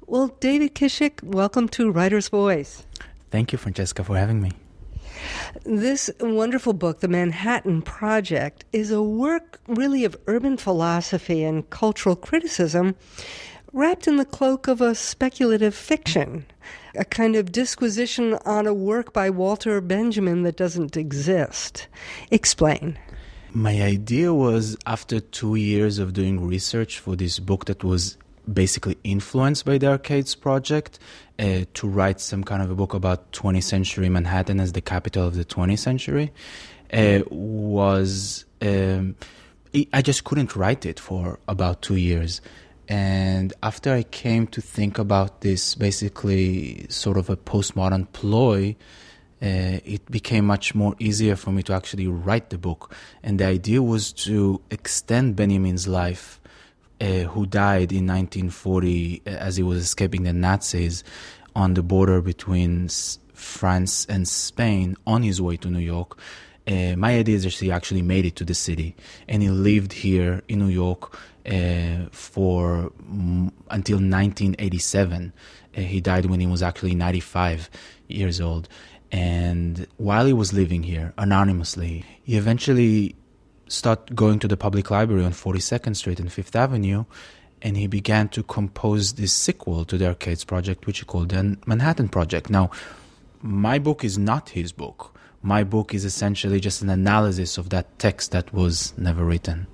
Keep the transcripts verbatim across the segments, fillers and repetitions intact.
Well, David Kishik, welcome to Writer's Voice. Thank you, Francesca, for having me. This wonderful book, The Manhattan Project, is a work really of urban philosophy and cultural criticism wrapped in the cloak of a speculative fiction, a kind of disquisition on a work by Walter Benjamin that doesn't exist. Explain. My idea was, after two years of doing research for this book that was basically influenced by the Arcades Project, uh, to write some kind of a book about twentieth century Manhattan as the capital of the twentieth century, uh, was um, I just couldn't write it for about two years. And after I came to think about this basically sort of a postmodern ploy, uh, it became much more easier for me to actually write the book. And the idea was to extend Benjamin's life, uh, who died in nineteen forty as he was escaping the Nazis on the border between S- France and Spain on his way to New York. Uh, my idea is that he actually made it to the city, and he lived here in New York uh, for mm, until nineteen eighty-seven. Uh, he died when he was actually ninety-five years old. And while he was living here anonymously, he eventually started going to the public library on forty-second Street and Fifth Avenue, and he began to compose this sequel to the Arcades Project, which he called the Manhattan Project. Now, my book is not his book. My book is essentially just an analysis of that text that was never written.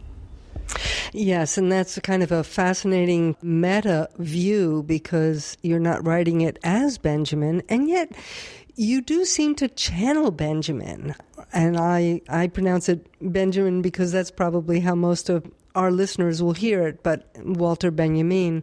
Yes, and that's a kind of a fascinating meta view, because you're not writing it as Benjamin, and yet you do seem to channel Benjamin. And I, I pronounce it Benjamin because that's probably how most of our listeners will hear it, but Walter Benjamin.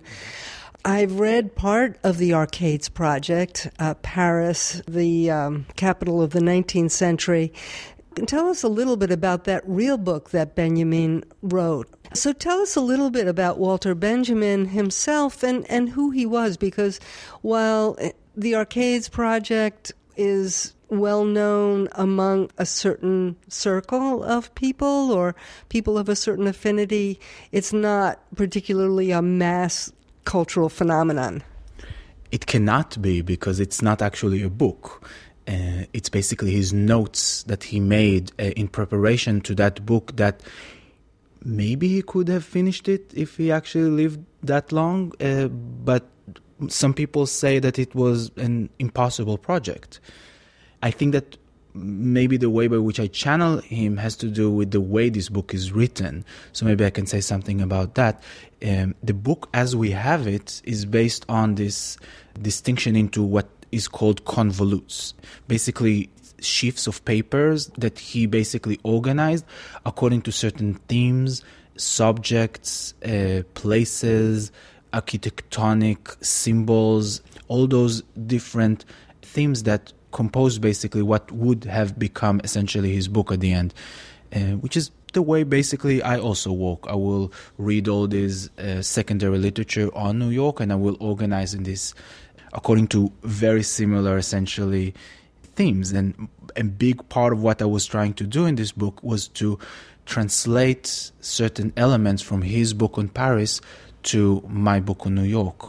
I've read part of the Arcades Project, uh, Paris, the um, capital of the nineteenth century. Tell us a little bit about that real book that Benjamin wrote. So tell us a little bit about Walter Benjamin himself and, and who he was, because while the Arcades Project is well known among a certain circle of people or people of a certain affinity, it's not particularly a mass cultural phenomenon. It cannot be, because it's not actually a book. Uh, it's basically his notes that he made uh, in preparation to that book, that maybe he could have finished it if he actually lived that long, uh, but some people say that it was an impossible project. I think that maybe the way by which I channel him has to do with the way this book is written. So maybe I can say something about that. Um, the book as we have it is based on this distinction into what is called convolutes. Basically, sheafs of papers that he basically organized according to certain themes, subjects, uh, places, architectonic symbols, all those different themes that compose basically what would have become essentially his book at the end, uh, which is the way basically I also work. I will read all this uh, secondary literature on New York, and I will organize in this according to very similar essentially themes. And a big part of what I was trying to do in this book was to translate certain elements from his book on Paris to my book on New York.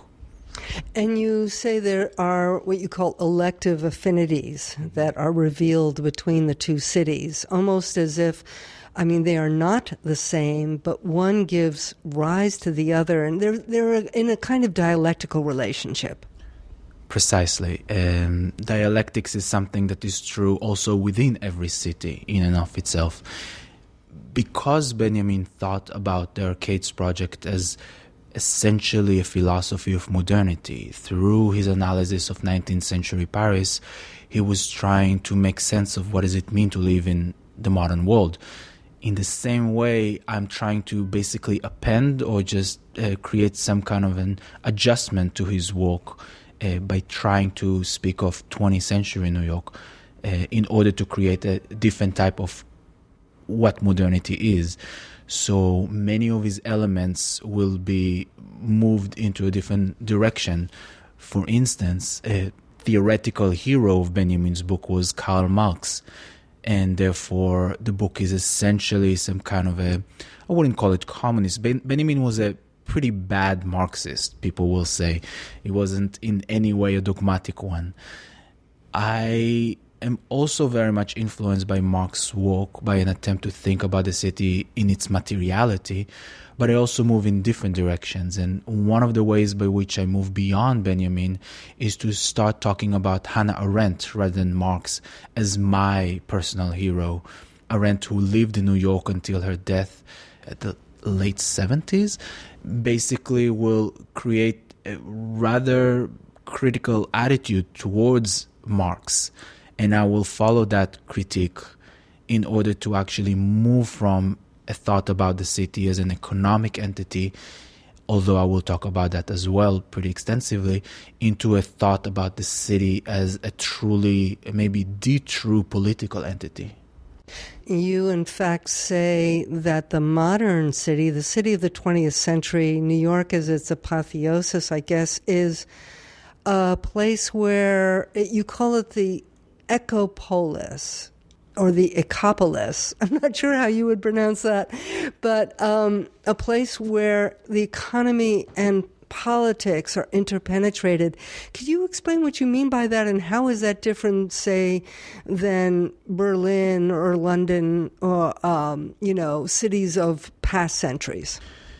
And you say there are what you call elective affinities that are revealed between the two cities, almost as if, I mean, they are not the same, but one gives rise to the other, and they're, they're in a kind of dialectical relationship. Precisely. Um, dialectics is something that is true also within every city in and of itself. Because Benjamin thought about the Arcades Project as essentially a philosophy of modernity, through his analysis of nineteenth century Paris, he was trying to make sense of what does it mean to live in the modern world. In the same way, I'm trying to basically append or just uh, create some kind of an adjustment to his work uh, by trying to speak of twentieth century New York uh, in order to create a different type of what modernity is. So many of his elements will be moved into a different direction. For instance, a theoretical hero of Benjamin's book was Karl Marx, and therefore the book is essentially some kind of a, I wouldn't call it communist. Ben, Benjamin was a pretty bad Marxist, people will say. It wasn't in any way a dogmatic one. I am also very much influenced by Marx's work, by an attempt to think about the city in its materiality, but I also move in different directions. And one of the ways by which I move beyond Benjamin is to start talking about Hannah Arendt rather than Marx as my personal hero. Arendt, who lived in New York until her death at the late seventies, basically will create a rather critical attitude towards Marx. And I will follow that critique in order to actually move from a thought about the city as an economic entity, although I will talk about that as well pretty extensively, into a thought about the city as a truly, maybe the true political entity. You, in fact, say that the modern city, the city of the twentieth century, New York as its apotheosis, I guess, is a place where you call it the ecopolis or the ecopolis. I'm not sure how you would pronounce that, but um, a place where the economy and politics are interpenetrated. Could you explain what you mean by that, and how is that different, say, than Berlin or London or, um, you know, cities of past centuries?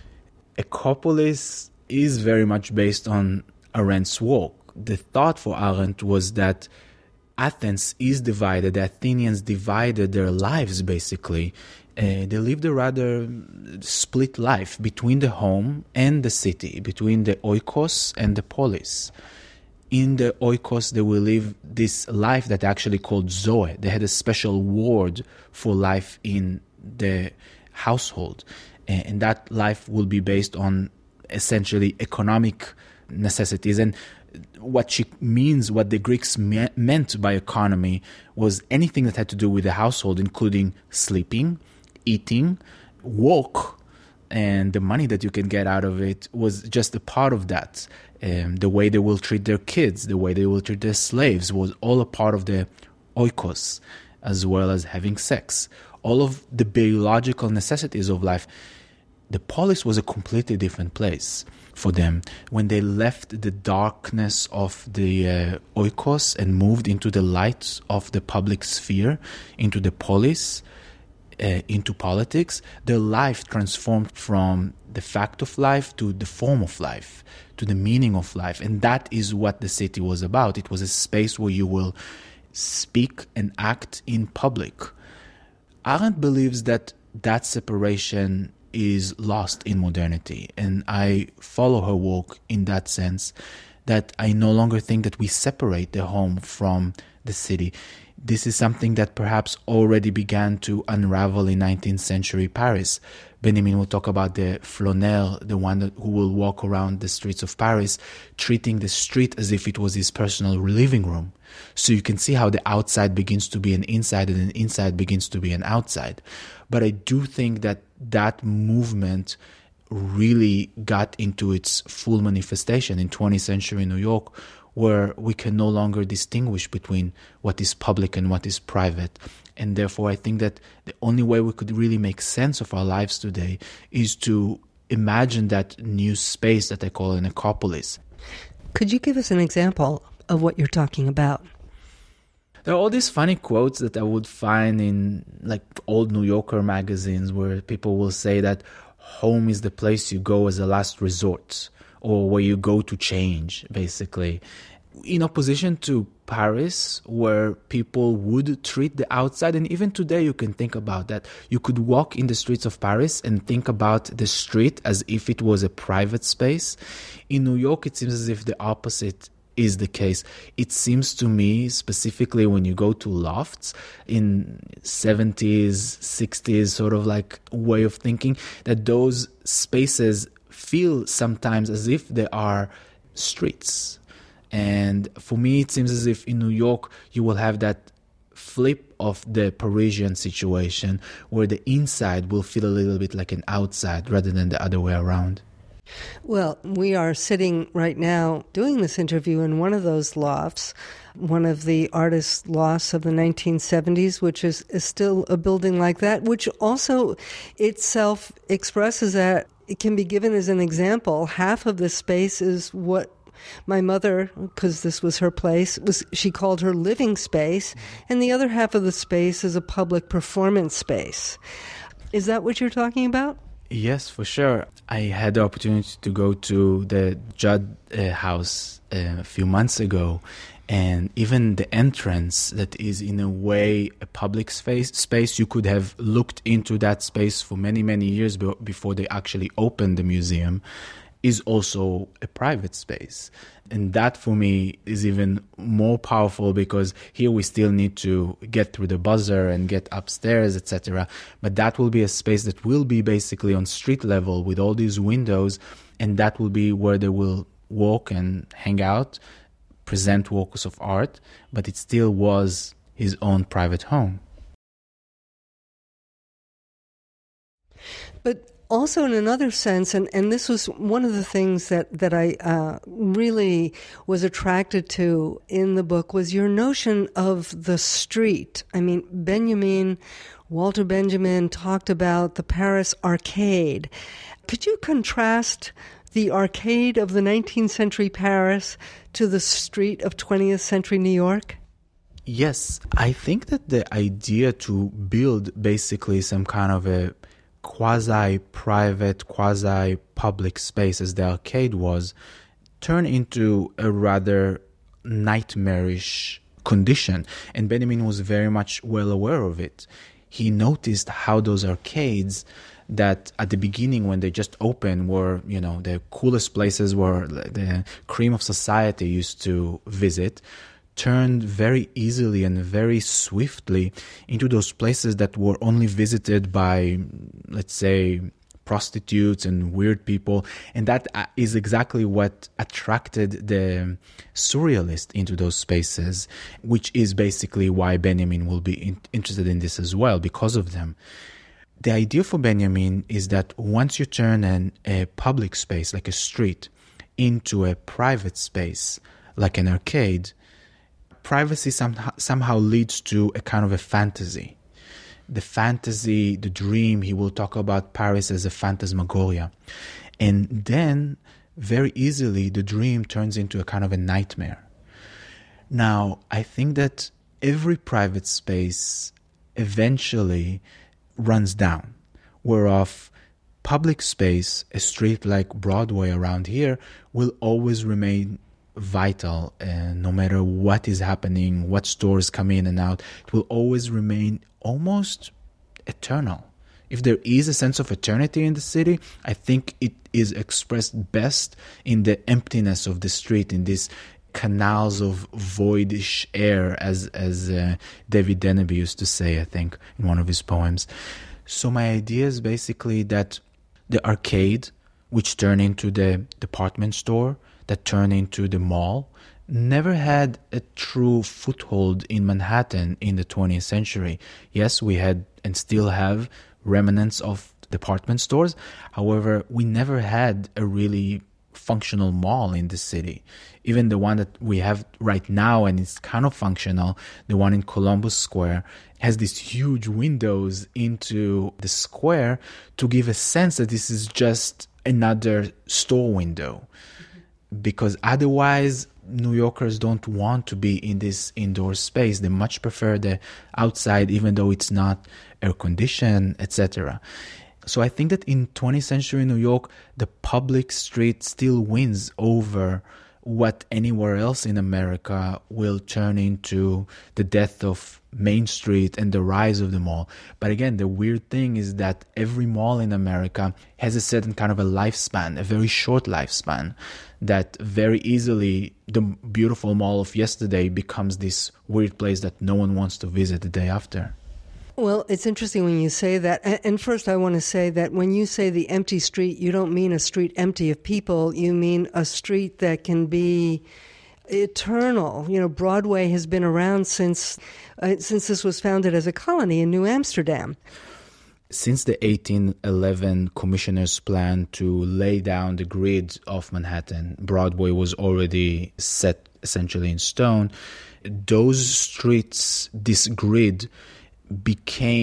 Ecopolis is very much based on Arendt's work. The thought for Arendt was that Athens is divided, the Athenians divided their lives basically. Uh, they lived a rather split life between the home and the city, between the oikos and the polis. In the oikos, they will live this life that they actually called zoe. They had a special word for life in the household. And that life will be based on essentially economic necessities. And what she means, what the Greeks me- meant by economy, was anything that had to do with the household, including sleeping, eating, work, and the money that you can get out of it was just a part of that. Um, the way they will treat their kids, the way they will treat their slaves was all a part of the oikos, as well as having sex. All of the biological necessities of life. The polis was a completely different place for them. When they left the darkness of the uh, oikos and moved into the light of the public sphere, into the polis, uh, into politics, their life transformed from the fact of life to the form of life, to the meaning of life. And that is what the city was about. It was a space where you will speak and act in public. Arendt believes that that separation is lost in modernity, and I follow her work in that sense, that I no longer think that we separate the home from the city. This is something that perhaps already began to unravel in nineteenth century Paris. Benjamin will talk about the flâneur, the one that, who will walk around the streets of Paris, treating the street as if it was his personal living room. So you can see how the outside begins to be an inside and an inside begins to be an outside. But I do think that that movement really got into its full manifestation in twentieth century New York, where we can no longer distinguish between what is public and what is private. And therefore, I think that the only way we could really make sense of our lives today is to imagine that new space that I call an ecopolis. Could you give us an example of what you're talking about? There are all these funny quotes that I would find in like old New Yorker magazines where people will say that home is the place you go as a last resort, or where you go to change, basically. In opposition to Paris, where people would treat the outside, and even today you can think about that. You could walk in the streets of Paris and think about the street as if it was a private space. In New York, it seems as if the opposite is the case. It seems to me, specifically when you go to lofts in seventies, sixties sort of like way of thinking, that those spaces feel sometimes as if they are streets. And for me, it seems as if in New York, you will have that flip of the Parisian situation where the inside will feel a little bit like an outside rather than the other way around. Well, we are sitting right now doing this interview in one of those lofts, one of the artist lofts of the nineteen seventies, which is, is still a building like that, which also itself expresses that it can be given as an example. Half of the space is what my mother, because this was her place, was she called her living space, and the other half of the space is a public performance space. Is that what you're talking about? Yes, for sure. I had the opportunity to go to the Judd uh, house uh, a few months ago, and even the entrance that is in a way a public space, space you could have looked into that space for many, many years be- before they actually opened the museum, is also a private space. And that for me is even more powerful, because here we still need to get through the buzzer and get upstairs, et cetera. But that will be a space that will be basically on street level with all these windows, and that will be where they will walk and hang out, present works of art, but it still was his own private home. But also in another sense, and, and this was one of the things that, that I uh, really was attracted to in the book, was your notion of the street. I mean, Benjamin, Walter Benjamin talked about the Paris arcade. Could you contrast the arcade of the nineteenth century Paris to the street of twentieth century New York? Yes, I think that the idea to build basically some kind of a quasi-private, quasi-public space, as the arcade was, turned into a rather nightmarish condition. And Benjamin was very much well aware of it. He noticed how those arcades that at the beginning, when they just opened, were, you know, the coolest places where the cream of society used to visit, turned very easily and very swiftly into those places that were only visited by, let's say, prostitutes and weird people. And that is exactly what attracted the surrealists into those spaces, which is basically why Benjamin will be in- interested in this as well, because of them. The idea for Benjamin is that once you turn an, a public space, like a street, into a private space, like an arcade, privacy somehow, somehow leads to a kind of a fantasy. The fantasy, the dream, he will talk about Paris as a phantasmagoria. And then, very easily, the dream turns into a kind of a nightmare. Now, I think that every private space eventually runs down, whereof public space, a street like Broadway around here, will always remain vital, uh, no matter what is happening, what stores come in and out. It will always remain almost eternal. If there is a sense of eternity in the city, I think it is expressed best in the emptiness of the street, in these canals of voidish air, as as uh, David Deneby used to say, I think, in one of his poems. So my idea is basically that the arcade, which turned into the department store, that turned into the mall, never had a true foothold in Manhattan in the twentieth century. Yes, we had and still have remnants of department stores. However, we never had a really functional mall in the city. Even the one that we have right now, and it's kind of functional, the one in Columbus Square, has these huge windows into the square to give a sense that this is just another store window. Because otherwise, New Yorkers don't want to be in this indoor space. They much prefer the outside, even though it's not air-conditioned, et cetera. So I think that in twentieth century New York, the public street still wins over what anywhere else in America will turn into the death of Main Street and the rise of the mall. But again, the weird thing is that every mall in America has a certain kind of a lifespan, a very short lifespan, that very easily the beautiful mall of yesterday becomes this weird place that no one wants to visit the day after. Well, it's interesting when you say that. And first, I want to say that when you say the empty street, you don't mean a street empty of people. You mean a street that can be eternal. You know, Broadway has been around since uh, since this was founded as a colony in New Amsterdam. Since the eighteen eleven commissioner's plan to lay down the grid of Manhattan, Broadway was already set essentially in stone. Those streets, this grid, became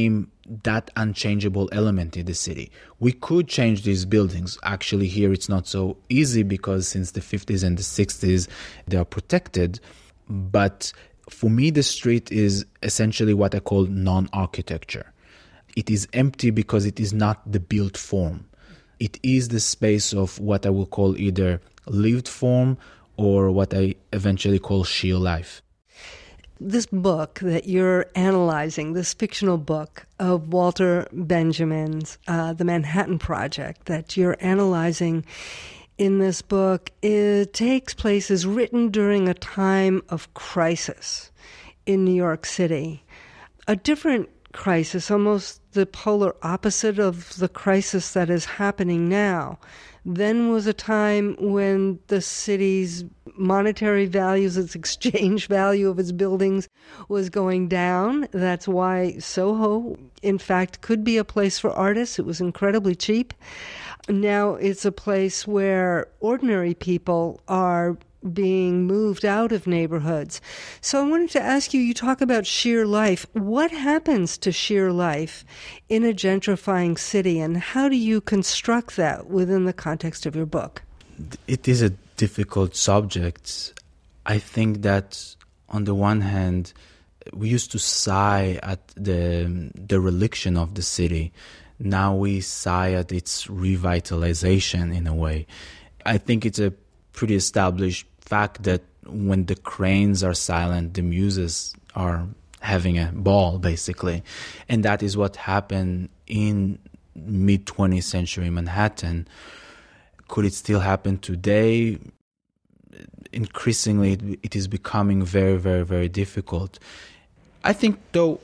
that unchangeable element in the city. We could change these buildings. Actually, here it's not so easy because since the fifties and the sixties, they are protected. But for me, the street is essentially what I call non-architecture. It is empty because it is not the built form. It is the space of what I will call either lived form or what I eventually call sheer life. This book that you're analyzing, this fictional book of Walter Benjamin's, uh, The Manhattan Project, that you're analyzing in this book, it takes place, is written during a time of crisis in New York City. A different crisis, almost the polar opposite of the crisis that is happening now. Then was a time when the city's monetary values, its exchange value of its buildings was going down. That's why Soho, in fact, could be a place for artists. It was incredibly cheap. Now it's a place where ordinary people are being moved out of neighborhoods. So I wanted to ask you, you talk about sheer life. What happens to sheer life in a gentrifying city, and how do you construct that within the context of your book? It is a difficult subject. I think that on the one hand, we used to sigh at the dereliction of the city. Now we sigh at its revitalization in a way. I think it's a pretty established fact that when the cranes are silent, the muses are having a ball, basically. And that is what happened in mid-twentieth century Manhattan. Could it still happen today? Increasingly, it is becoming very, very, very difficult. I think, though,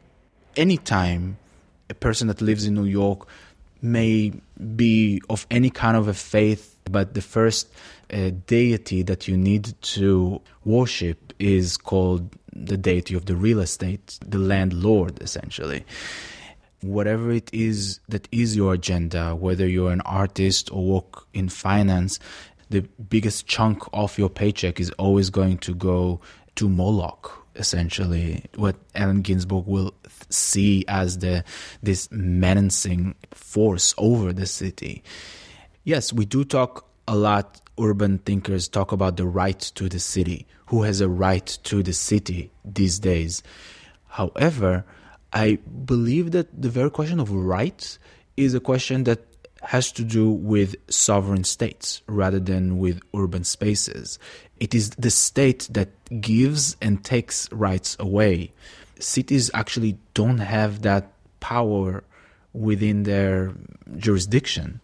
anytime a person that lives in New York may be of any kind of a faith, but the first uh, deity that you need to worship is called the deity of the real estate, the landlord, essentially. Whatever it is that is your agenda, whether you're an artist or work in finance, the biggest chunk of your paycheck is always going to go to Moloch, essentially, what Allen Ginsberg will see as the this menacing force over the city. Yes, we do talk a lot, urban thinkers talk about the right to the city. Who has a right to the city these days? However, I believe that the very question of rights is a question that has to do with sovereign states rather than with urban spaces. It is the state that gives and takes rights away. Cities actually don't have that power within their jurisdiction.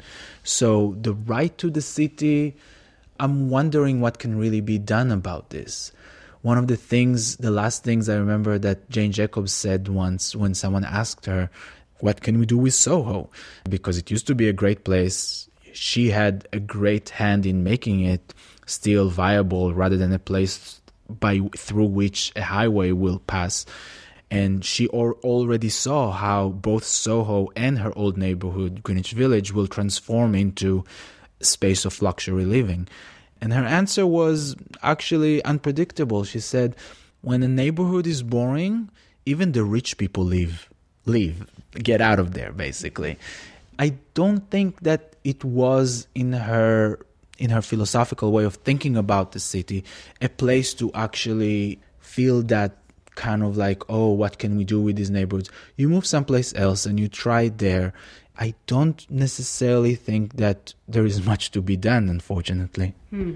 So the right to the city, I'm wondering what can really be done about this. One of the things, the last things I remember that Jane Jacobs said once when someone asked her, what can we do with Soho? Because it used to be a great place. She had a great hand in making it still viable rather than a place by through which a highway will pass. And she or, already saw how both Soho and her old neighborhood, Greenwich Village, will transform into a space of luxury living. And her answer was actually unpredictable. She said, when a neighborhood is boring, even the rich people leave. Leave. Get out of there, basically. I don't think that it was in her in her philosophical way of thinking about the city a place to actually feel that kind of like, oh, what can we do with these neighborhoods? You move someplace else and you try there. I don't necessarily think that there is much to be done, unfortunately. Hmm.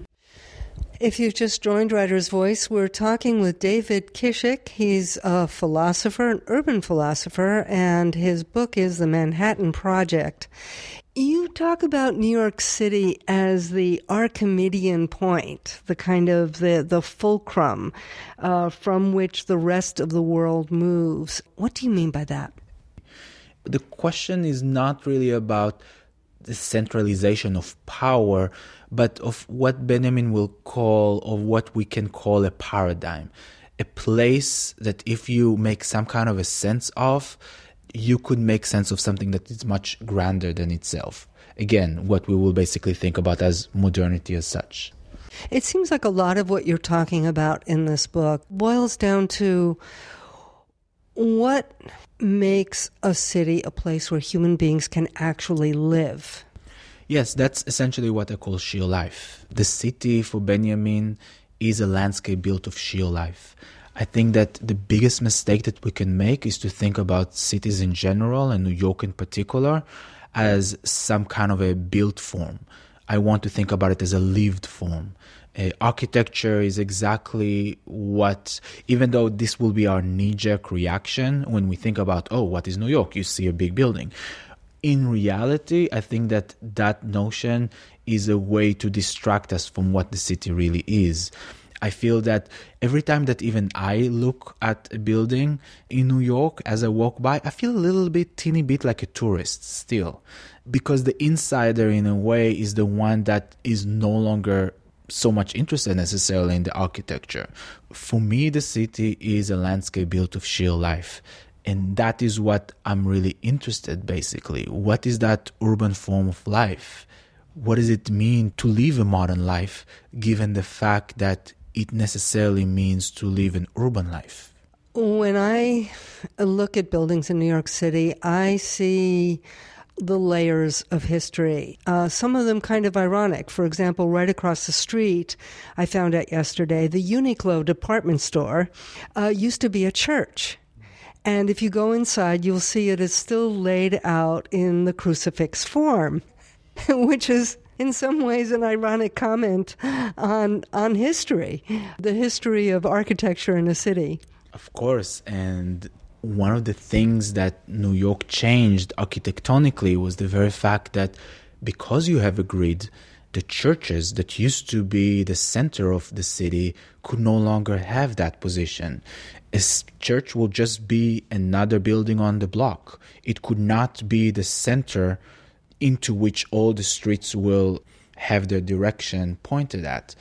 If you've just joined Writer's Voice, we're talking with David Kishik. He's a philosopher, an urban philosopher, and his book is The Manhattan Project. You talk about New York City as the Archimedean point, the kind of the, the fulcrum uh, from which the rest of the world moves. What do you mean by that? The question is not really about the centralization of power, but of what Benjamin will call, or what we can call a paradigm. A place that if you make some kind of a sense of, you could make sense of something that is much grander than itself. Again, what we will basically think about as modernity as such. It seems like a lot of what you're talking about in this book boils down to What makes a city a place where human beings can actually live? Yes, that's essentially what I call sheer life. The city for Benjamin is a landscape built of sheer life. I think that the biggest mistake that we can make is to think about cities in general and New York in particular as some kind of a built form. I want to think about it as a lived form. Uh, architecture is exactly what, even though this will be our knee-jerk reaction when we think about, oh, what is New York? You see a big building. In reality, I think that that notion is a way to distract us from what the city really is. I feel that every time that even I look at a building in New York as I walk by, I feel a little bit, teeny bit like a tourist still. Because the insider, in a way, is the one that is no longer so much interested necessarily in the architecture. For me, the city is a landscape built of sheer life. And that is what I'm really interested, basically. What is that urban form of life? What does it mean to live a modern life, given the fact that it necessarily means to live an urban life? When I look at buildings in New York City, I see the layers of history. Uh, some of them kind of ironic. For example, right across the street, I found out yesterday, the Uniqlo department store uh, used to be a church. And if you go inside, you'll see it is still laid out in the crucifix form, which is in some ways an ironic comment on on history, the history of architecture in a city. Of course, and one of the things that New York changed architectonically was the very fact that because you have a grid, the churches that used to be the center of the city could no longer have that position. A church will just be another building on the block. It could not be the center into which all the streets will have their direction pointed at.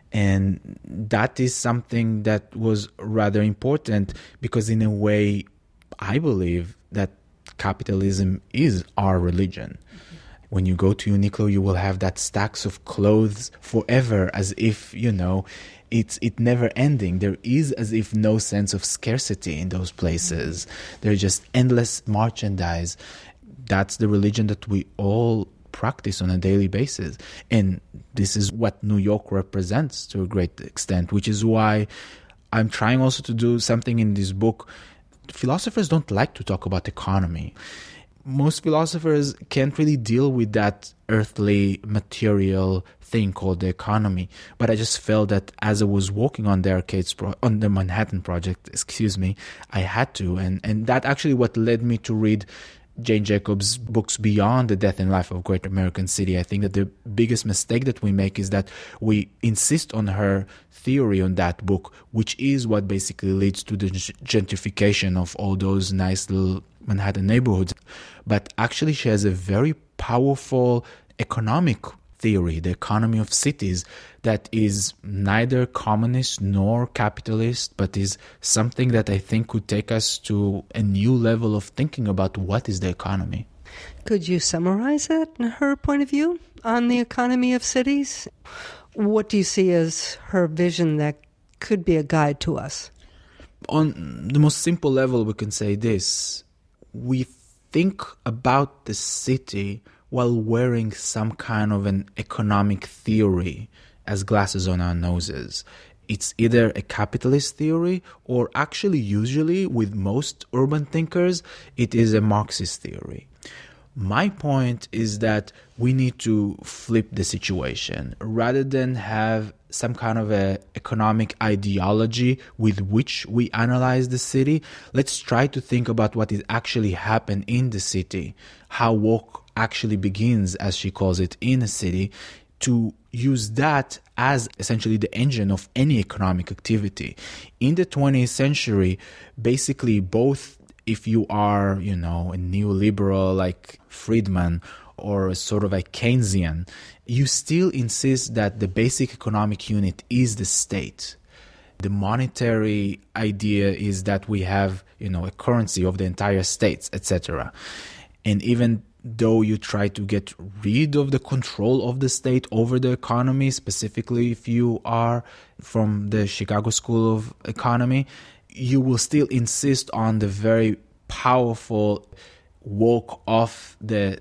And that is something that was rather important because in a way, I believe that capitalism is our religion. When you go to Uniqlo, you will have that stacks of clothes forever as if, you know, it's it never ending. There is as if no sense of scarcity in those places. There's just endless merchandise. That's the religion that we all practice on a daily basis. And this is what New York represents to a great extent, which is why I'm trying also to do something in this book. Philosophers don't like to talk about economy. Most philosophers can't really deal with that earthly material thing called the economy. But I just felt that as I was working on the arcades pro- on the Manhattan Project, excuse me, I had to, and and that actually what led me to read Jane Jacobs' books beyond the death and life of Great American City. I think that the biggest mistake that we make is that we insist on her theory on that book, which is what basically leads to the gentrification of all those nice little Manhattan neighborhoods. But actually she has a very powerful economic theory, the economy of cities, that is neither communist nor capitalist, but is something that I think could take us to a new level of thinking about what is the economy. Could you summarize that, her point of view on the economy of cities? What do you see as her vision that could be a guide to us? On the most simple level, we can say this. We think about the city while wearing some kind of an economic theory as glasses on our noses. It's either a capitalist theory or actually usually with most urban thinkers, it is a Marxist theory. My point is that we need to flip the situation. Rather than have some kind of a economic ideology with which we analyze the city, let's try to think about what is actually happened in the city, how work actually begins, as she calls it, in a city, to use that as essentially the engine of any economic activity. In the twentieth century, basically both if you are, you know, a neoliberal like Friedman or a sort of a Keynesian, you still insist that the basic economic unit is the state. The monetary idea is that we have, you know, a currency of the entire states, et cetera. And even though you try to get rid of the control of the state over the economy, specifically if you are from the Chicago School of Economy, you will still insist on the very powerful walk off the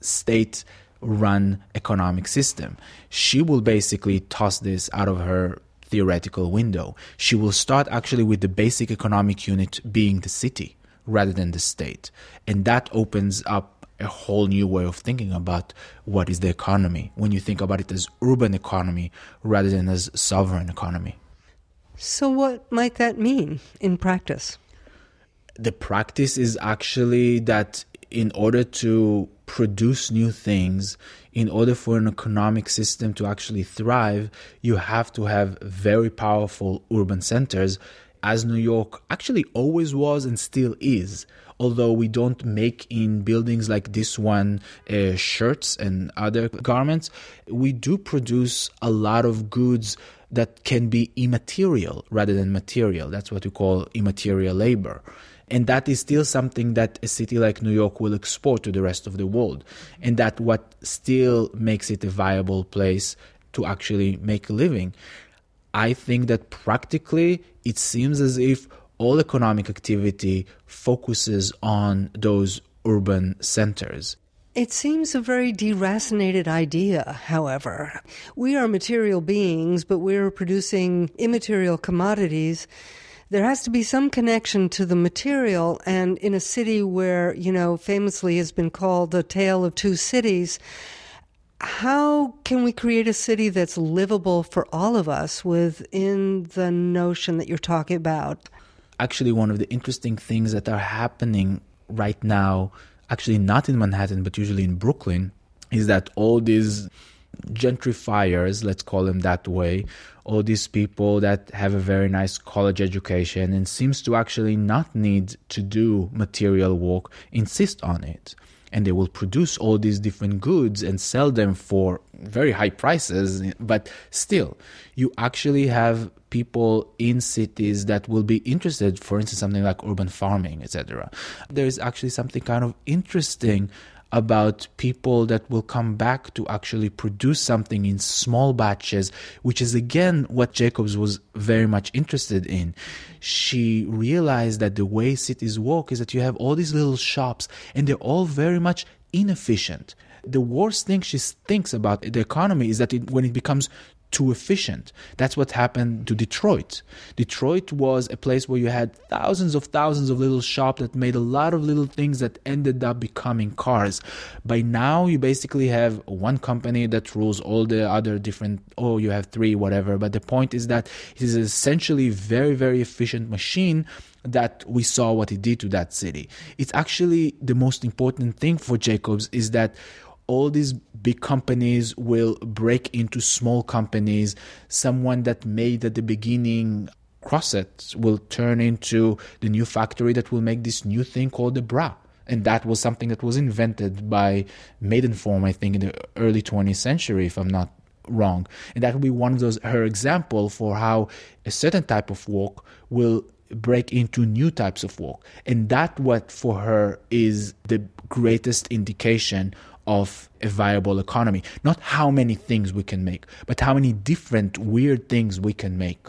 state-run economic system. She will basically toss this out of her theoretical window. She will start actually with the basic economic unit being the city rather than the state. And that opens up a whole new way of thinking about what is the economy when you think about it as urban economy rather than as sovereign economy. So what might that mean in practice? The practice is actually that in order to produce new things, in order for an economic system to actually thrive, you have to have very powerful urban centers, as New York actually always was and still is. Although we don't make in buildings like this one uh, shirts and other garments, we do produce a lot of goods that can be immaterial rather than material. That's what we call immaterial labor. And that is still something that a city like New York will export to the rest of the world. And that what still makes it a viable place to actually make a living. I think that practically it seems as if all economic activity focuses on those urban centers. It seems a very deracinated idea, however. We are material beings, but we're producing immaterial commodities. There has to be some connection to the material, and in a city where, you know, famously has been called the tale of two cities, how can we create a city that's livable for all of us within the notion that you're talking about? Actually, one of the interesting things that are happening right now, actually not in Manhattan, but usually in Brooklyn, is that all these gentrifiers, let's call them that way, all these people that have a very nice college education and seems to actually not need to do material work, insist on it. And they will produce all these different goods and sell them for very high prices. But still, you actually have people in cities that will be interested, for instance, something like urban farming, et cetera. There is actually something kind of interesting about people that will come back to actually produce something in small batches, which is again what Jacobs was very much interested in. She realized that the way cities work is that you have all these little shops and they're all very much inefficient. The worst thing she thinks about the economy is that it, when it becomes too efficient. That's what happened to Detroit. Detroit was a place where you had thousands of thousands of little shops that made a lot of little things that ended up becoming cars. By now, you basically have one company that rules all the other different, oh, you have three, whatever. But the point is that it is essentially a very, very efficient machine that we saw what it did to that city. It's actually the most important thing for Jacobs is that all these big companies will break into small companies. Someone that made at the beginning crosets will turn into the new factory that will make this new thing called the bra. And that was something that was invented by Maidenform, I think, in the early twentieth century, if I'm not wrong. And that will be one of those, her example for how a certain type of work will break into new types of work. And that what for her is the greatest indication of a viable economy. Not how many things we can make, but how many different weird things we can make.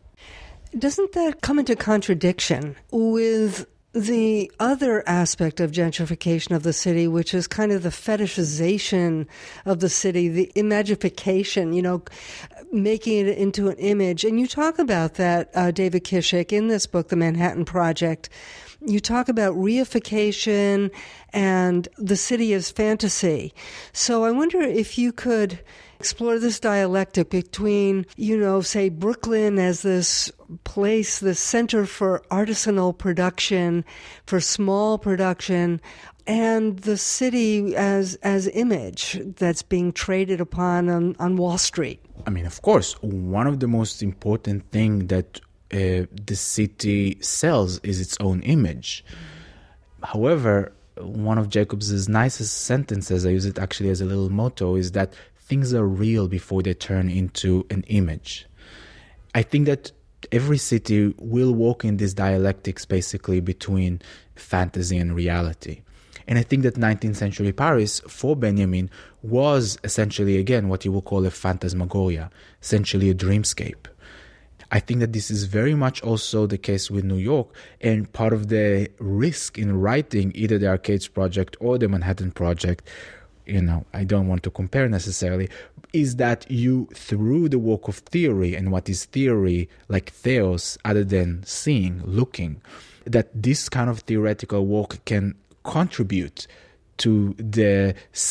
Doesn't that come into contradiction with the other aspect of gentrification of the city, which is kind of the fetishization of the city, the imagification, you know, making it into an image? And you talk about that, uh, David Kishik, in this book, The Manhattan Project. You talk about reification and the city as fantasy. So I wonder if you could explore this dialectic between, you know, say Brooklyn as this place, this center for artisanal production, for small production, and the city as as image that's being traded upon on, on Wall Street. I mean, of course, one of the most important things that Uh, the city sells is its own image. However, one of Jacobs's nicest sentences, I use it actually as a little motto, is that things are real before they turn into an image. I think that every city will walk in these dialectics basically between fantasy and reality. And I think that nineteenth century Paris for Benjamin was essentially, again, what you will call a phantasmagoria, essentially a dreamscape. I think that this is very much also the case with New York, and part of the risk in writing either the Arcades Project or the Manhattan Project, you know, I don't want to compare necessarily, is that you, through the work of theory, and what is theory, like theos, other than seeing, looking, that this kind of theoretical work can contribute to the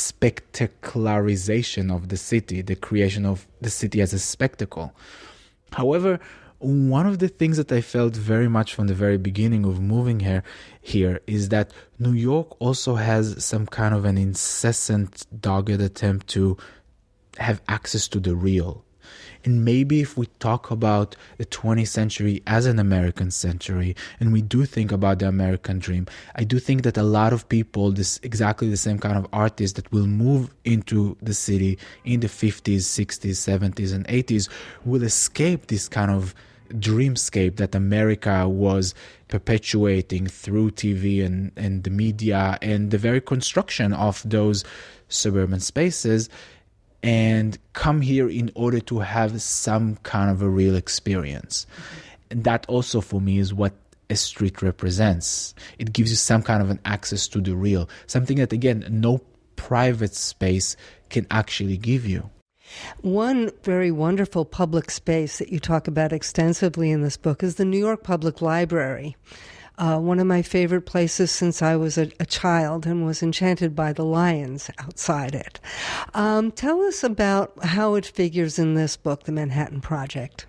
spectacularization of the city, the creation of the city as a spectacle. However, one of the things that I felt very much from the very beginning of moving here, here is that New York also has some kind of an incessant, dogged attempt to have access to the real. And maybe if we talk about the twentieth century as an American century, and we do think about the American dream, I do think that a lot of people, this exactly the same kind of artists that will move into the city in the fifties, sixties, seventies, and eighties will escape this kind of dreamscape that America was perpetuating through T V and, and the media and the very construction of those suburban spaces, and come here in order to have some kind of a real experience. Mm-hmm. And that also for me is what a street represents. It gives you some kind of an access to the real, something that, again, no private space can actually give you. One very wonderful public space that you talk about extensively in this book is the New York Public Library. Uh, one of my favorite places since I was a, a child, and was enchanted by the lions outside it. Um, tell us about how it figures in this book, The Manhattan Project.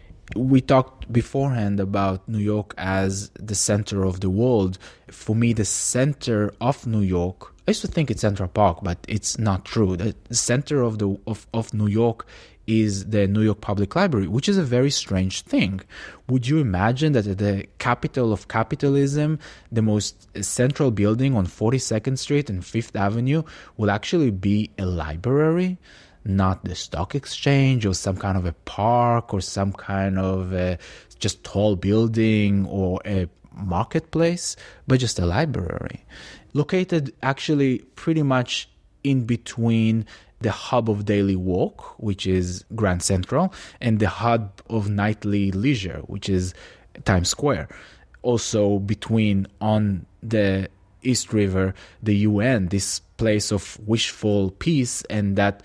We talked beforehand about New York as the center of the world. For me, the center of New York, I used to think it's Central Park, but it's not true. The center of the of, of New York is the New York Public Library, which is a very strange thing. Would you imagine that at the capital of capitalism, the most central building on forty-second Street and Fifth Avenue will actually be a library? Not the stock exchange or some kind of a park or some kind of a just tall building or a marketplace, but just a library. Located actually pretty much in between the hub of daily walk, which is Grand Central, and the hub of nightly leisure, which is Times Square. Also between, on the East River, the U N, this place of wishful peace, and that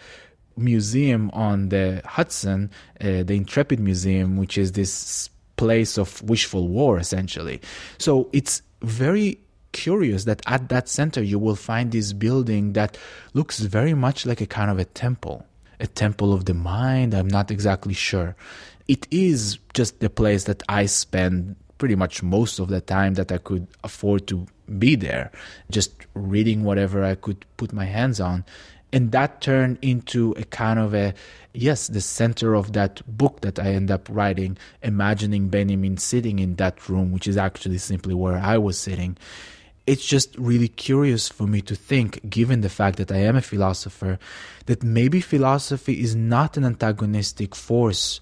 museum on the Hudson, uh, the Intrepid Museum, which is this place of wishful war, essentially. So it's very curious that at that center you will find this building that looks very much like a kind of a temple, a temple of the mind. I'm not exactly sure. It is just the place that I spend pretty much most of the time that I could afford to be there, just reading whatever I could put my hands on. And that turned into a kind of a, yes, the center of that book that I end up writing, imagining Benjamin sitting in that room, which is actually simply where I was sitting. It's just really curious for me to think, given the fact that I am a philosopher, that maybe philosophy is not an antagonistic force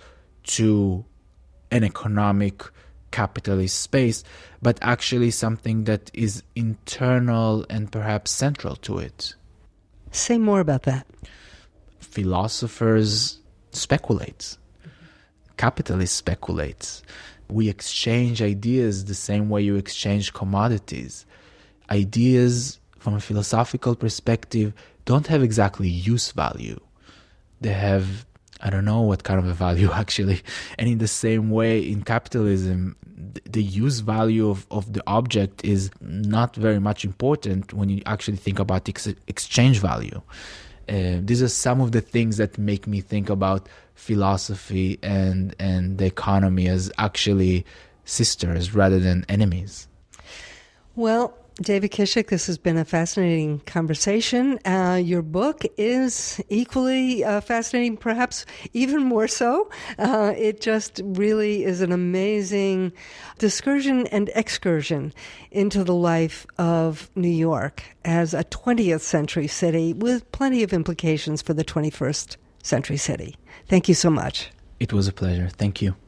to an economic capitalist space, but actually something that is internal and perhaps central to it. Say more about that. Philosophers speculate. Capitalists speculate. We exchange ideas the same way you exchange commodities. Ideas, from a philosophical perspective, don't have exactly use value. They have, I don't know what kind of a value, actually. And in the same way, in capitalism, the use value of, of the object is not very much important when you actually think about ex- exchange value. Uh, these are some of the things that make me think about philosophy and, and the economy as actually sisters rather than enemies. Well, David Kishik, this has been a fascinating conversation. Uh, your book is equally uh, fascinating, perhaps even more so. Uh, it just really is an amazing discursion and excursion into the life of New York as a twentieth century city with plenty of implications for the twenty-first century city. Thank you so much. It was a pleasure. Thank you.